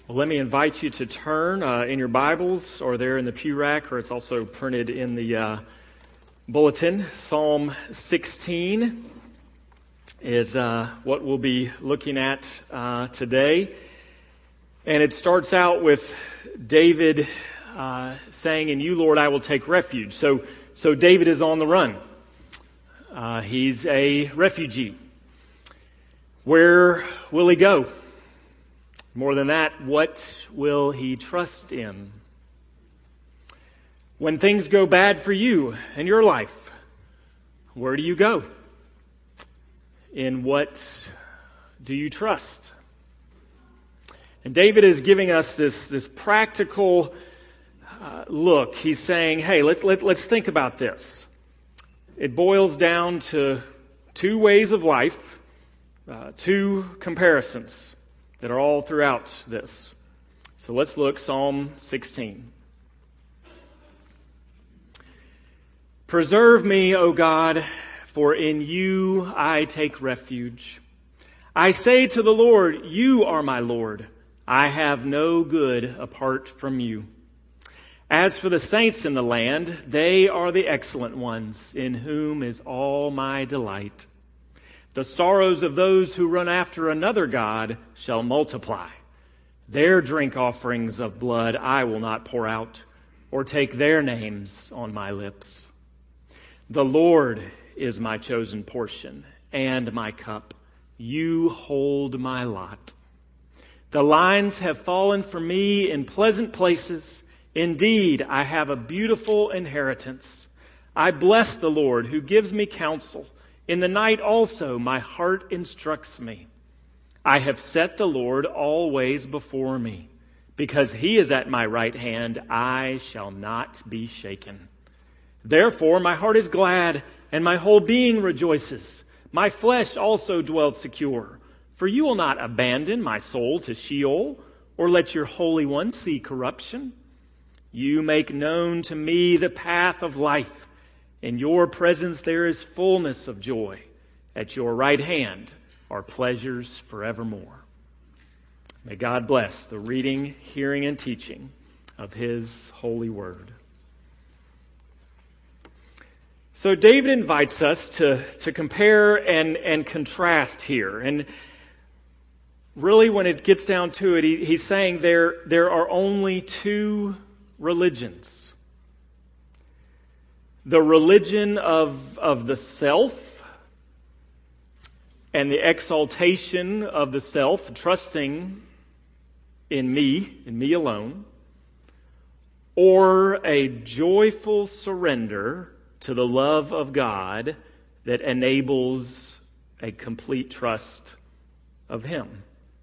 Well, let me invite you to turn in your Bibles or there in the pew rack, or it's also printed in the bulletin. Psalm 16 is what we'll be looking at today. And it starts out with David saying, "In you, Lord, I will take refuge." So David is on the run. He's a refugee. Where will he go? More than that, what will he trust in? When things go bad for you in your life, where do you go? In what do you trust? And David is giving us this practical look. He's saying, hey, let's think about this. It boils down to two ways of life, two comparisons that are all throughout this. So let's look, Psalm 16. Preserve me, O God, for in you I take refuge. I say to the Lord, you are my Lord. I have no good apart from you. As for the saints in the land, they are the excellent ones, in whom is all my delight. The sorrows of those who run after another god shall multiply. Their drink offerings of blood I will not pour out, or take their names on my lips. The Lord is my chosen portion and my cup. You hold my lot. The lines have fallen for me in pleasant places. Indeed, I have a beautiful inheritance. I bless the Lord who gives me counsel. In the night also my heart instructs me. I have set the Lord always before me. Because he is at my right hand, I shall not be shaken. Therefore my heart is glad, and my whole being rejoices. My flesh also dwells secure. For you will not abandon my soul to Sheol, or let your Holy One see corruption. You make known to me the path of life. In your presence there is fullness of joy. At your right hand are pleasures forevermore. May God bless the reading, hearing, and teaching of his holy word. So David invites us to compare and contrast here. And really when it gets down to it, he's saying there are only two religions. The religion of the self and the exaltation of the self, trusting in me alone, or a joyful surrender to the love of God that enables a complete trust of him.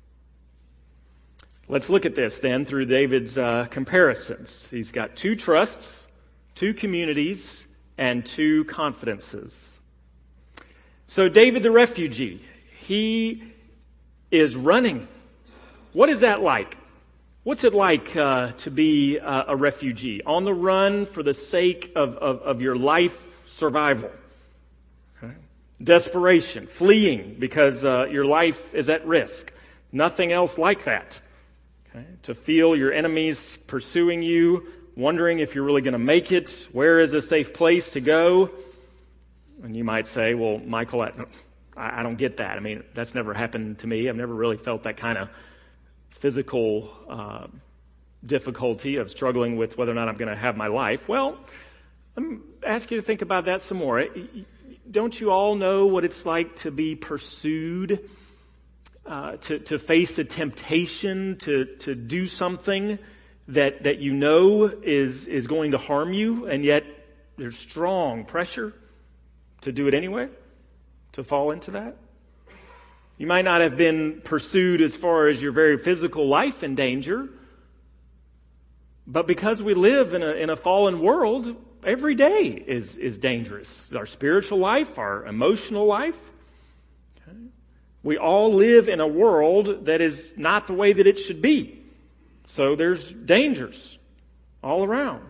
Let's look at this then through David's comparisons. He's got two trusts, two communities, and two confidences. So David the refugee, he is running. What is that like? What's it like to be a refugee? On the run for the sake of your life survival. Okay. Desperation, fleeing because your life is at risk. Nothing else like that. Okay. To feel your enemies pursuing you, wondering if you're really going to make it. Where is a safe place to go? And you might say, well, Michael, I don't get that. I mean, that's never happened to me. I've never really felt that kind of physical difficulty of struggling with whether or not I'm going to have my life. Well, let me ask you to think about that some more. Don't you all know what it's like to be pursued, to face a temptation to do something that you know is going to harm you, and yet there's strong pressure to do it anyway, to fall into that? You might not have been pursued as far as your very physical life in danger, but because we live in a fallen world, every day is dangerous. Our spiritual life, our emotional life. Okay? We all live in a world that is not the way that it should be. So there's dangers all around.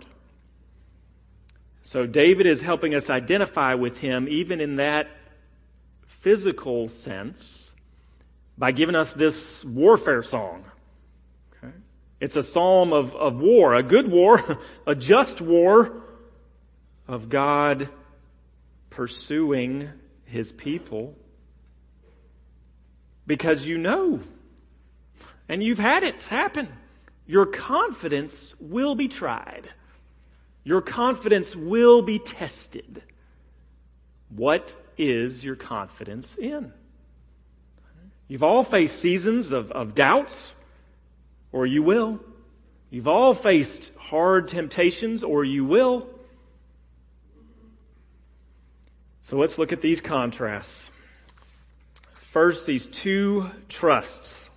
So David is helping us identify with him even in that physical sense by giving us this warfare song. Okay? It's a psalm of war, a good war, a just war of God pursuing his people. Because you know, and you've had it happen, your confidence will be tried. Your confidence will be tested. What is your confidence in? You've all faced seasons of doubts, or you will. You've all faced hard temptations, or you will. So let's look at these contrasts. First, these two trusts.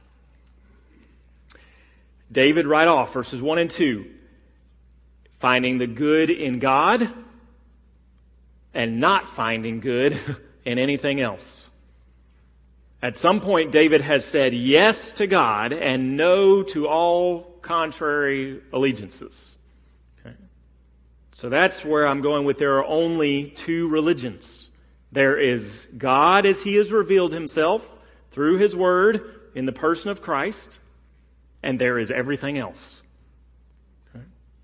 David right off, verses 1 and 2, finding the good in God and not finding good in anything else. At some point, David has said yes to God and no to all contrary allegiances. Okay. So that's where I'm going with there are only two religions. There is God as he has revealed himself through his word in the person of Christ, and there is everything else. Okay.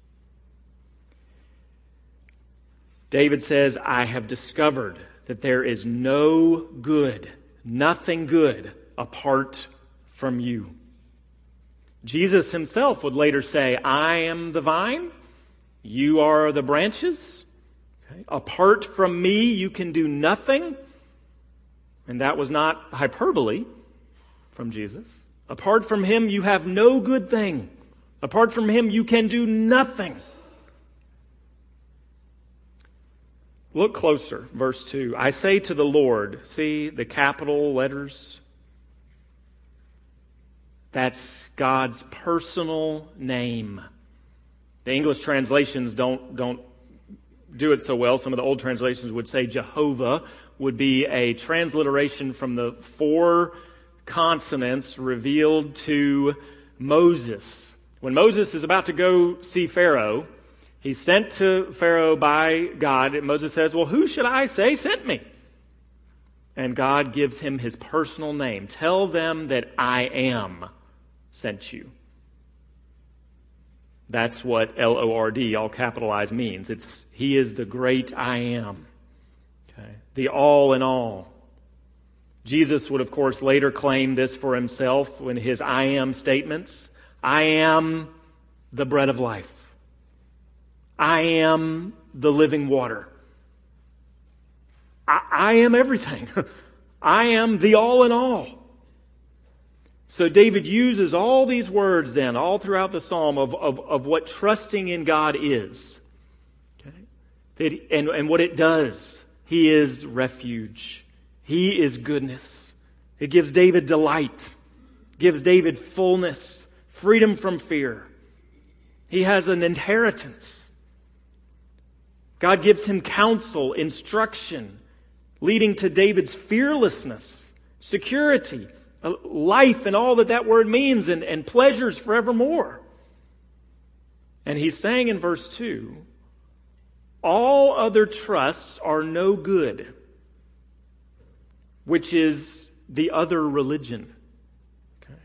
David says, I have discovered that there is no good, nothing good apart from you. Jesus himself would later say, I am the vine, you are the branches. Okay. Apart from me, you can do nothing. And that was not hyperbole from Jesus. Apart from him, you have no good thing. Apart from him, you can do nothing. Look closer, verse 2. I say to the Lord, see the capital letters? That's God's personal name. The English translations don't do it so well. Some of the old translations would say Jehovah would be a transliteration from the 4 consonants revealed to Moses. When Moses is about to go see Pharaoh, he's sent to Pharaoh by God. And Moses says, well, who should I say sent me? And God gives him his personal name. Tell them that I am sent you. That's what L-O-R-D, all capitalized, means. He is the great I am. Okay. The all in all. Jesus would, of course, later claim this for himself in his I am statements. I am the bread of life. I am the living water. I am everything. I am the all in all. So David uses all these words then, all throughout the psalm, of what trusting in God is. Okay? And what it does. He is refuge. He is goodness. It gives David delight. Gives David fullness, freedom from fear. He has an inheritance. God gives him counsel, instruction, leading to David's fearlessness, security, life and all that word means, and pleasures forevermore. And he's saying in verse 2, all other trusts are no good, which is the other religion. Okay.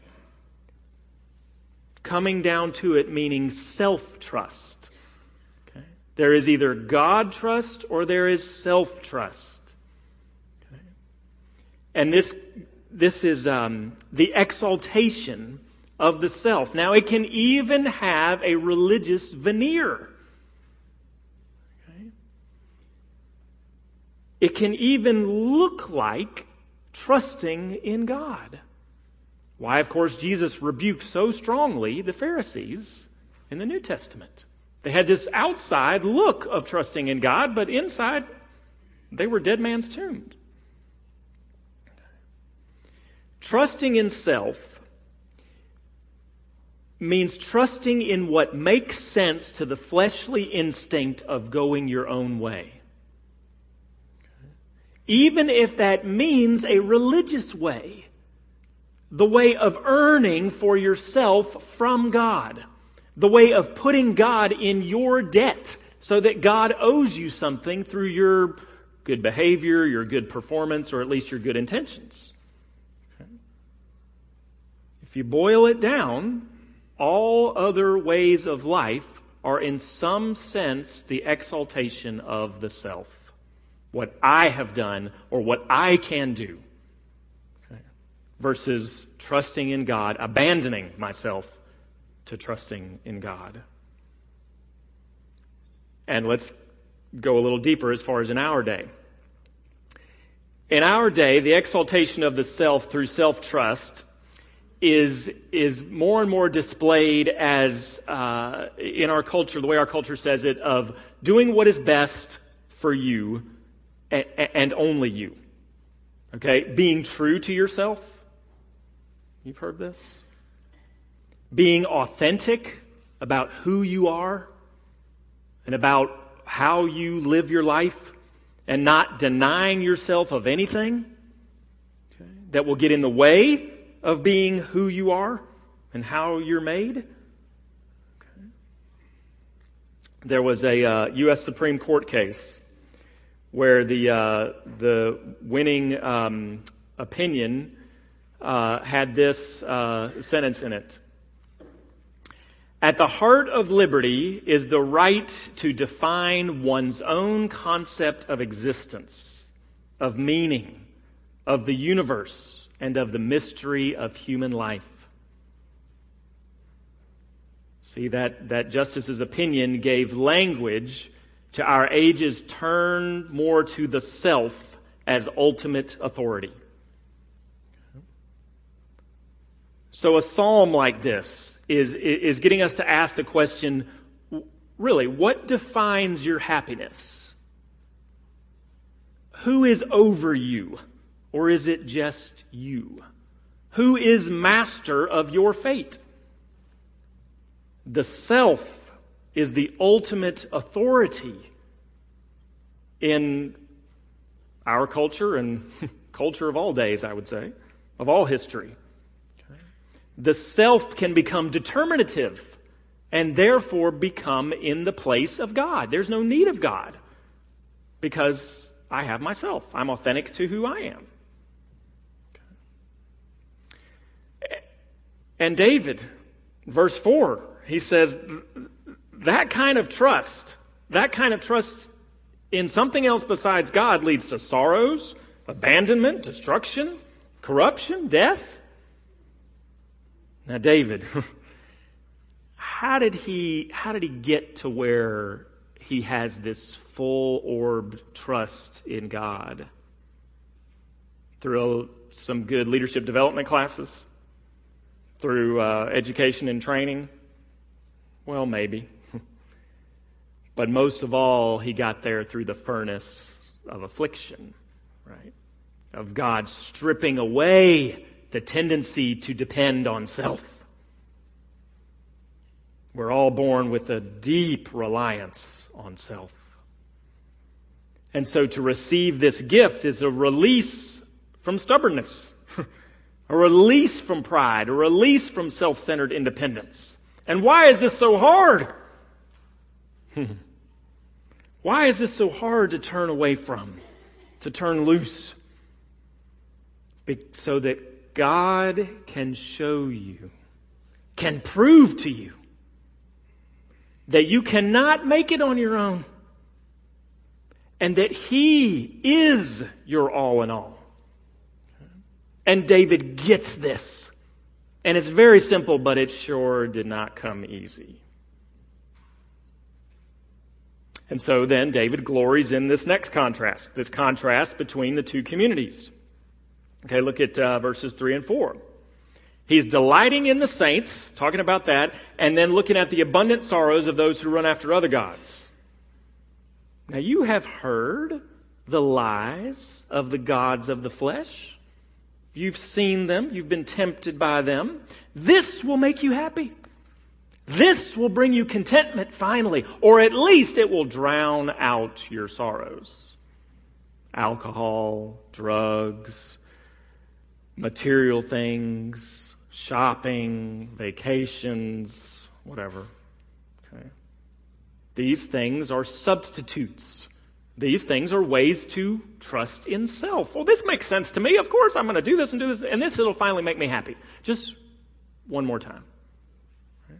Coming down to it meaning self-trust. Okay. There is either God trust or there is self-trust. Okay. And this is the exaltation of the self. Now, it can even have a religious veneer. Okay. It can even look like trusting in God. Why, of course, Jesus rebuked so strongly the Pharisees in the New Testament. They had this outside look of trusting in God, but inside, they were dead man's tombs. Trusting in self means trusting in what makes sense to the fleshly instinct of going your own way. Even if that means a religious way, the way of earning for yourself from God, the way of putting God in your debt so that God owes you something through your good behavior, your good performance, or at least your good intentions. Okay. If you boil it down, all other ways of life are in some sense the exaltation of the self. What I have done or what I can do. Okay. Versus trusting in God, abandoning myself to trusting in God. And let's go a little deeper as far as in our day. In our day, the exaltation of the self through self-trust is more and more displayed as, in our culture, the way our culture says it, of doing what is best for you and only you. Okay? Being true to yourself. You've heard this? Being authentic about who you are and about how you live your life and not denying yourself of anything that will get in the way of being who you are and how you're made. Okay. There was a U.S. Supreme Court case where the winning opinion had this sentence in it. At the heart of liberty is the right to define one's own concept of existence, of meaning, of the universe, and of the mystery of human life. See, that justice's opinion gave language to our age's turn more to the self as ultimate authority. So a psalm like this is getting us to ask the question, really, what defines your happiness? Who is over you? Or is it just you? Who is master of your fate? The self is the ultimate authority in our culture and culture of all days, I would say, of all history. The self can become determinative and therefore become in the place of God. There's no need of God because I have myself. I'm authentic to who I am. And David, verse 4, he says, that kind of trust in something else besides God leads to sorrows, abandonment, destruction, corruption, death. Now, David, how did he get to where he has this full-orbed trust in God? Through some good leadership development classes? Through education and training? Well, maybe. But most of all, he got there through the furnace of affliction, right? Of God stripping away the tendency to depend on self. We're all born with a deep reliance on self. And so to receive this gift is a release from stubbornness, a release from pride, a release from self-centered independence. And why is this so hard? Why is this so hard to turn away from, to turn loose? So that God can show you, can prove to you that you cannot make it on your own and that He is your all in all. And David gets this. And it's very simple, but it sure did not come easy. And so then David glories in this next contrast, this contrast between the two communities. Okay, look at verses 3 and 4. He's delighting in the saints, talking about that, and then looking at the abundant sorrows of those who run after other gods. Now you have heard the lies of the gods of the flesh. You've seen them. You've been tempted by them. This will make you happy. This will bring you contentment finally, or at least it will drown out your sorrows. Alcohol, drugs, material things, shopping, vacations, whatever. Okay. These things are substitutes. These things are ways to trust in self. Well, this makes sense to me. Of course, I'm going to do this, and this it'll finally make me happy. Just one more time. Right?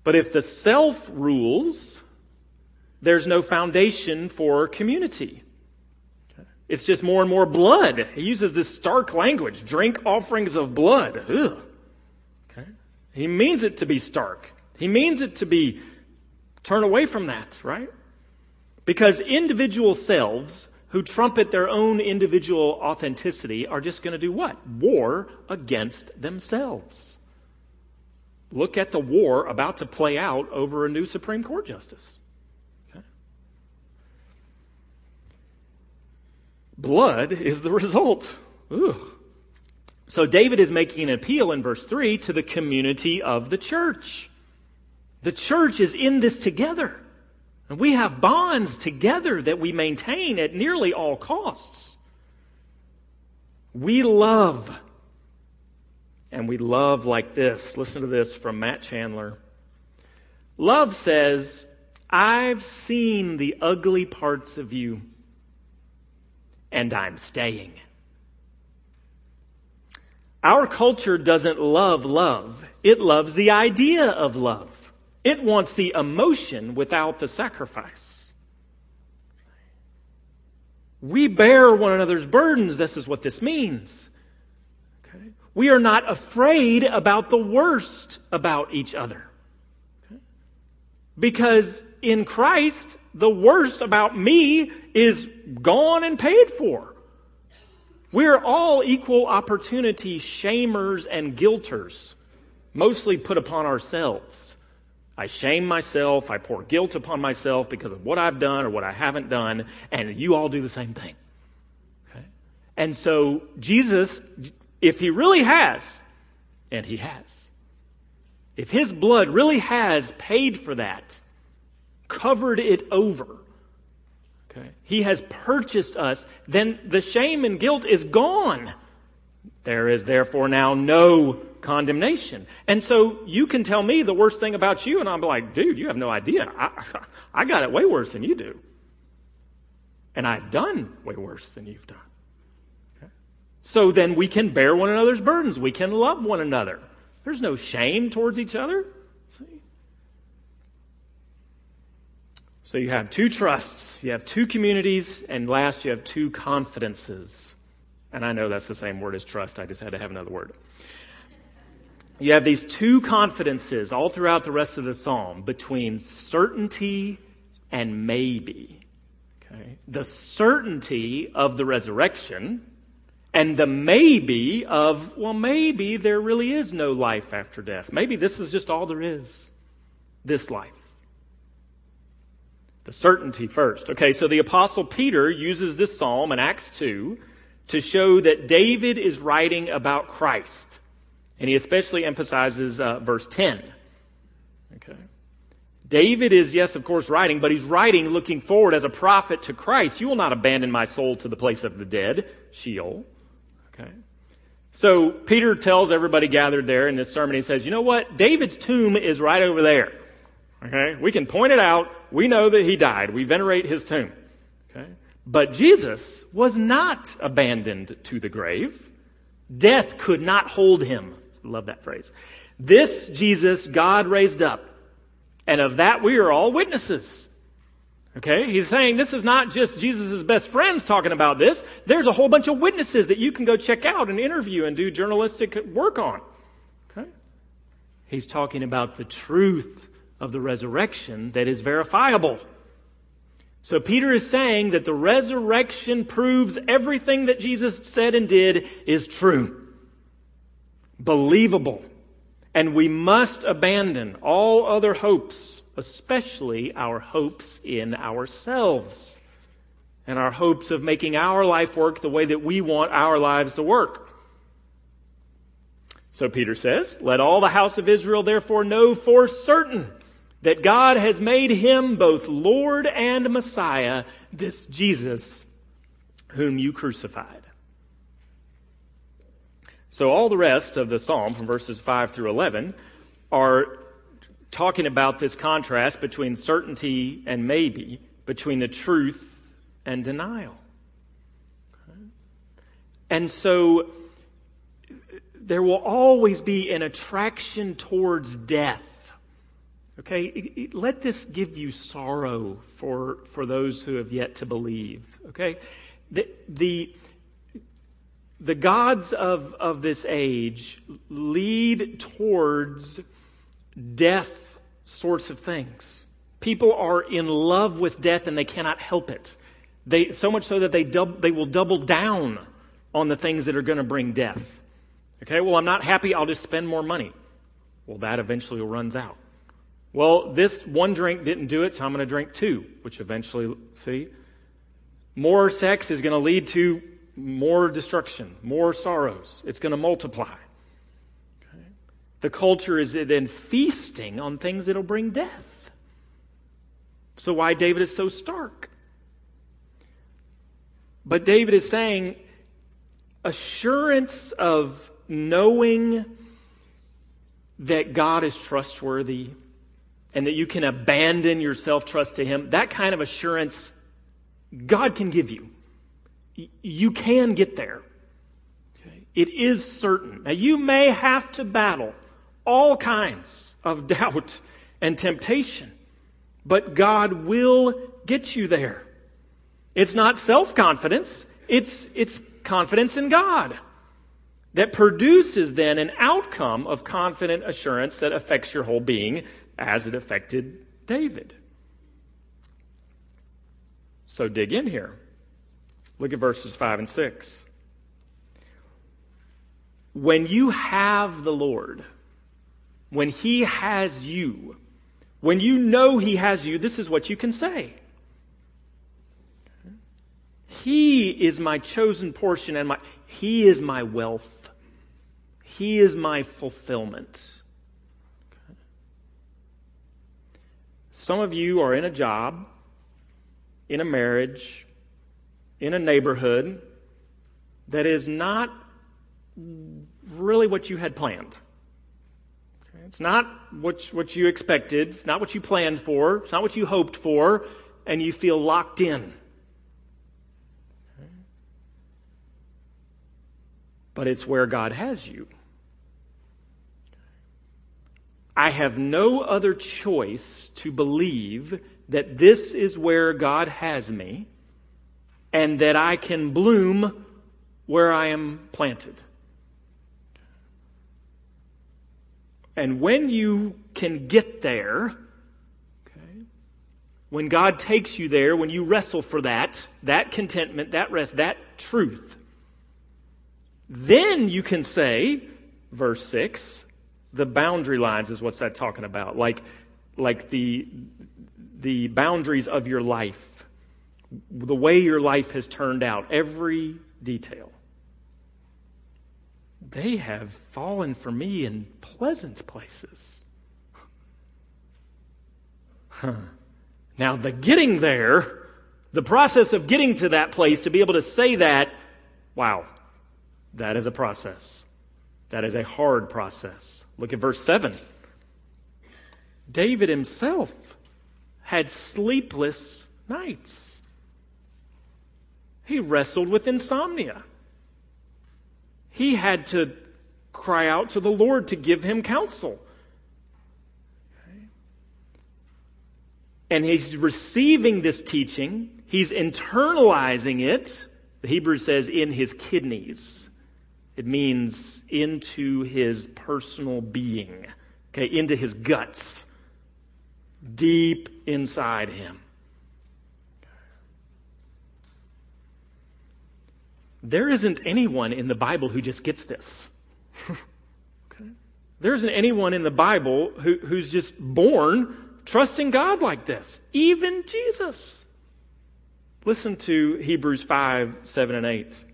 But if the self rules, there's no foundation for community. It's just more and more blood. He uses this stark language, drink offerings of blood. Ugh. Okay? He means it to be stark. He means it to be turn away from that, right? Because individual selves who trumpet their own individual authenticity are just going to do what? War against themselves. Look at the war about to play out over a new Supreme Court justice. Okay? Blood is the result. Ugh. So David is making an appeal in verse 3 to the community of the church. The church is in this together. And we have bonds together that we maintain at nearly all costs. We love. And we love like this. Listen to this from Matt Chandler. Love says, I've seen the ugly parts of you, and I'm staying. Our culture doesn't love love. It loves the idea of love. It wants the emotion without the sacrifice. We bear one another's burdens. This is what this means. Okay? We are not afraid about the worst about each other. Okay? Because in Christ, the worst about me is gone and paid for. We're all equal opportunity shamers and guilters, mostly put upon ourselves. I shame myself, I pour guilt upon myself because of what I've done or what I haven't done, and you all do the same thing. Okay? And so Jesus, if he really has, and he has, if his blood really has paid for that, covered it over, okay, he has purchased us, then the shame and guilt is gone. There is therefore now no condemnation. And so you can tell me the worst thing about you, and I'm like, dude, you have no idea. I got it way worse than you do. And I've done way worse than you've done. Okay? So then we can bear one another's burdens. We can love one another. There's no shame towards each other. See? So you have two trusts, you have two communities, and last you have two confidences. And I know that's the same word as trust. I just had to have another word. You have these two confidences all throughout the rest of the psalm between certainty and maybe. Okay? The certainty of the resurrection and the maybe of, well, maybe there really is no life after death. Maybe this is just all there is, this life. The certainty first. Okay, so the Apostle Peter uses this psalm in Acts 2 to show that David is writing about Christ. And he especially emphasizes verse 10. Okay. David is, yes, of course, writing, but he's writing looking forward as a prophet to Christ. You will not abandon my soul to the place of the dead, Sheol. Okay. So Peter tells everybody gathered there in this sermon, he says, you know what? David's tomb is right over there. Okay. We can point it out. We know that he died. We venerate his tomb. Okay. But Jesus was not abandoned to the grave. Death could not hold him. Love that phrase. This Jesus God raised up, and of that we are all witnesses. Okay? He's saying this is not just Jesus' best friends talking about this. There's a whole bunch of witnesses that you can go check out and interview and do journalistic work on. Okay? He's talking about the truth of the resurrection that is verifiable. So Peter is saying that the resurrection proves everything that Jesus said and did is true. Believable. And we must abandon all other hopes, especially our hopes in ourselves and our hopes of making our life work the way that we want our lives to work. So Peter says, let all the house of Israel therefore know for certain that God has made him both Lord and Messiah, this Jesus whom you crucified. So all the rest of the psalm from verses 5 through 11 are talking about this contrast between certainty and maybe, between the truth and denial. Okay? And so there will always be an attraction towards death Okay? Let this give you sorrow for those who have yet to believe. Okay? The gods of this age lead towards death sorts of things. People are in love with death and they cannot help it. So much so that they will double down on the things that are going to bring death. Okay, well, I'm not happy, I'll just spend more money. Well, that eventually runs out. Well, this one drink didn't do it, so I'm going to drink two, which eventually, see? More sex is going to lead to more destruction, more sorrows. It's going to multiply. Okay? The culture is then feasting on things that will bring death. So why David is so stark. But David is saying, assurance of knowing that God is trustworthy and that you can abandon your self-trust to Him, that kind of assurance God can give you. You can get there. Okay? It is certain. Now, you may have to battle all kinds of doubt and temptation, but God will get you there. It's not self-confidence. It's confidence in God that produces then an outcome of confident assurance that affects your whole being as it affected David. So dig in here. Look at verses 5 and 6. When you have the Lord, when He has you, when you know He has you, this is what you can say. He is my chosen portion and He is my wealth. He is my fulfillment. Okay. Some of you are in a job, in a marriage, in a neighborhood that is not really what you had planned. Okay. It's not what you expected. It's not what you planned for. It's not what you hoped for. And you feel locked in. But it's where God has you. I have no other choice to believe that this is where God has me and that I can bloom where I am planted. And when you can get there, okay, when God takes you there, when you wrestle for that contentment, that rest, that truth, then you can say, verse 6, the boundary lines is what's that talking about. Like the boundaries of your life, the way your life has turned out, every detail. They have fallen for me in pleasant places. Now the getting there, the process of getting to that place, to be able to say that, wow. That is a process. That is a hard process. Look at verse 7. David himself had sleepless nights. He wrestled with insomnia. He had to cry out to the Lord to give him counsel. Okay. And he's receiving this teaching. He's internalizing it. The Hebrew says in his kidneys. It means into his personal being, okay, into his guts, deep inside him. There isn't anyone in the Bible who just gets this. Okay? There isn't anyone in the Bible who's just born trusting God like this. Even Jesus. Listen to Hebrews 5, 7, and 8.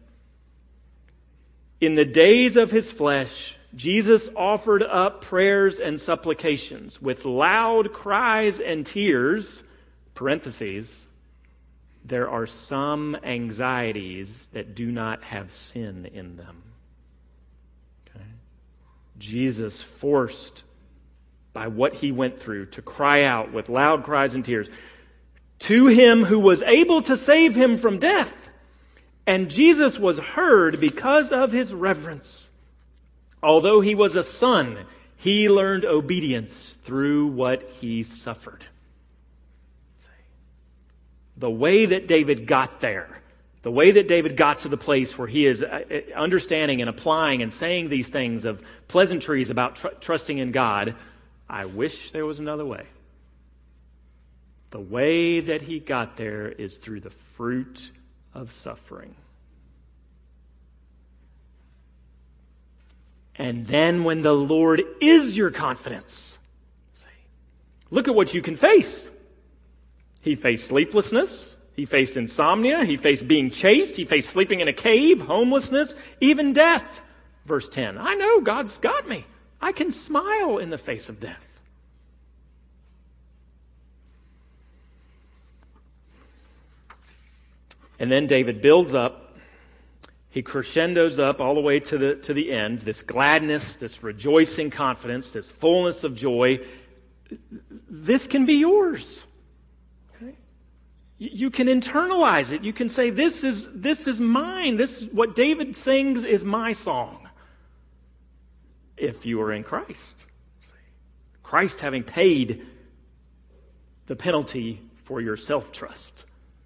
In the days of his flesh, Jesus offered up prayers and supplications with loud cries and tears, parentheses, there are some anxieties that do not have sin in them. Okay? Jesus forced by what he went through to cry out with loud cries and tears to him who was able to save him from death. And Jesus was heard because of his reverence. Although he was a son, He learned obedience through what he suffered. The way that David got there, the way that David got to the place where he is understanding and applying and saying these things of pleasantries about trusting in God, I wish there was another way. The way that he got there is through the fruit of suffering. And then when the Lord is your confidence, look at what you can face. He faced sleeplessness. He faced insomnia. He faced being chased. He faced sleeping in a cave, homelessness, even death. Verse 10, I know God's got me. I can smile in the face of death. And then David builds up. He crescendos up all the way to the end, this gladness, this rejoicing confidence, this fullness of joy. This can be yours. Okay? You can internalize it. You can say, this is mine. This is what David sings is my song. If you are in Christ. Christ having paid the penalty for your self-trust.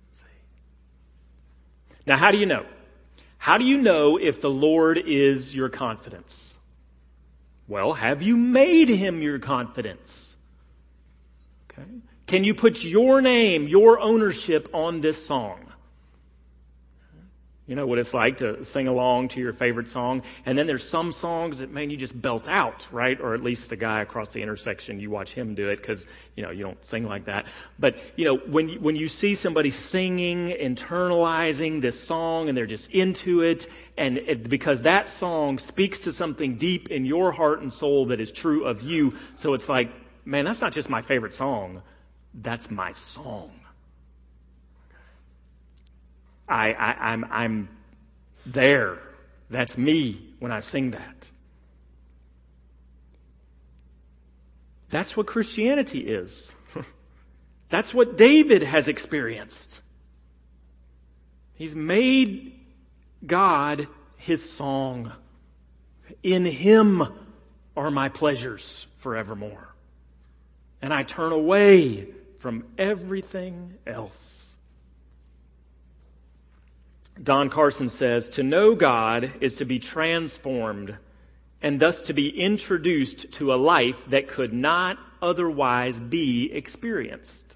Now, how do you know? How do you know if the Lord is your confidence? Well, have you made him your confidence? Okay. Can you put your name, your ownership on this song? You know what it's like to sing along to your favorite song, and then there's some songs that, man, you just belt out, right? Or at least the guy across the intersection, you watch him do it because, you don't sing like that. But, when you see somebody singing, internalizing this song, and they're just into it, because that song speaks to something deep in your heart and soul that is true of you, so it's like, man, that's not just my favorite song, that's my song. I'm there. That's me when I sing that. That's what Christianity is. That's what David has experienced. He's made God his song. In him are my pleasures forevermore. And I turn away from everything else. Don Carson says, to know God is to be transformed and thus to be introduced to a life that could not otherwise be experienced.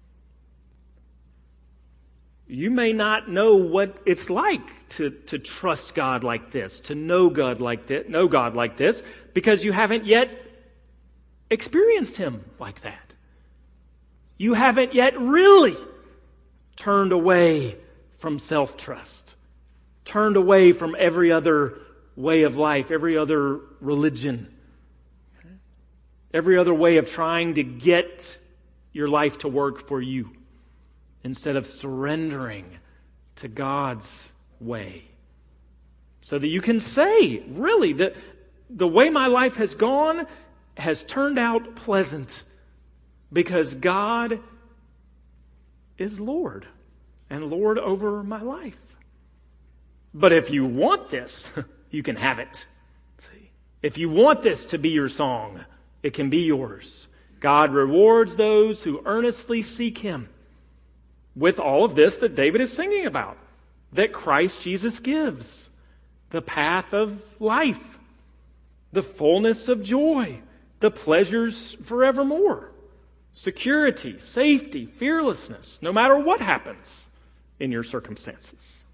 You may not know what it's like to trust God like this, to know God like this, because you haven't yet experienced him like that. You haven't yet really turned away from self-trust, turned away from every other way of life, every other religion, every other way of trying to get your life to work for you, instead of surrendering to God's way. So that you can say, really, that the way my life has gone has turned out pleasant because God is Lord. And Lord over my life. But if you want this, you can have it. See? If you want this to be your song, it can be yours. God rewards those who earnestly seek him with all of this that David is singing about, that Christ Jesus gives, the path of life, the fullness of joy, the pleasures forevermore, security, safety, fearlessness, no matter what happens in your circumstances.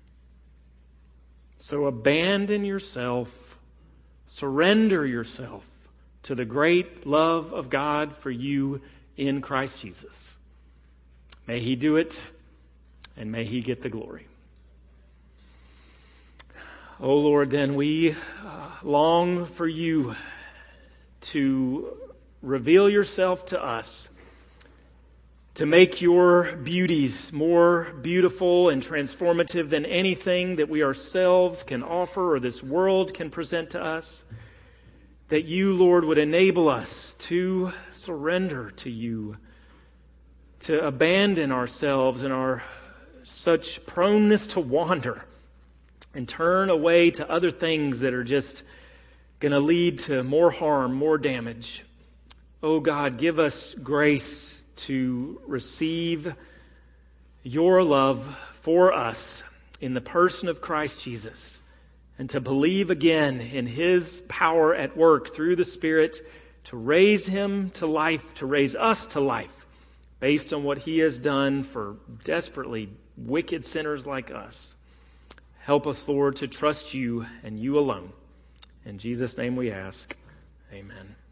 So abandon yourself, surrender yourself to the great love of God for you in Christ Jesus. May he do it, and may he get the glory. Oh Lord, then we long for you to reveal yourself to us, to make your beauties more beautiful and transformative than anything that we ourselves can offer or this world can present to us. That you, Lord, would enable us to surrender to you, to abandon ourselves and our such proneness to wander and turn away to other things that are just going to lead to more harm, more damage. Oh God, give us grace to receive your love for us in the person of Christ Jesus, and to believe again in his power at work through the Spirit to raise him to life, to raise us to life, based on what he has done for desperately wicked sinners like us. Help us, Lord, to trust you and you alone. In Jesus' name we ask, amen.